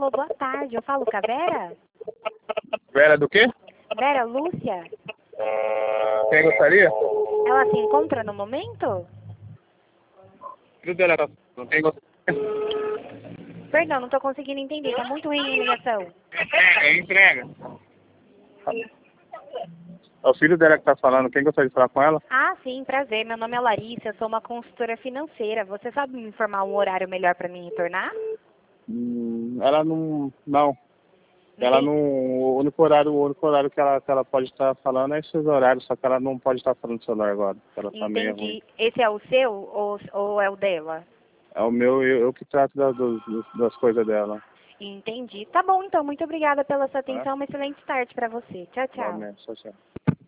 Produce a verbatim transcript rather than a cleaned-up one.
Alô, boa tarde. Eu falo com a Vera? Vera do quê? Vera Lúcia? Quem gostaria? Ela se encontra no momento? Filho dela, tá- não tem gostaria? Perdão, não tô conseguindo entender. Tá muito ruim a ligação. É entrega. É o filho dela que tá falando. Quem gostaria de falar com ela? Ah, sim, prazer. Meu nome é Larissa, eu sou uma consultora financeira. Você sabe me informar um horário melhor para mim retornar? Hum, ela não... Não. Não Ela tem- não... O único horário, o único horário que ela, que ela pode estar falando é esses horários, só que ela não pode estar falando no celular agora. Ela tá meio ruim. Entendi. Esse é o seu ou, ou é o dela? É o meu, eu, eu que trato das, dos- das coisas dela. Entendi. Tá bom, então. Muito obrigada pela sua Tá? atenção. Uma excelente tarde para você. Tchau, tchau. Igualmente, tchau, tchau.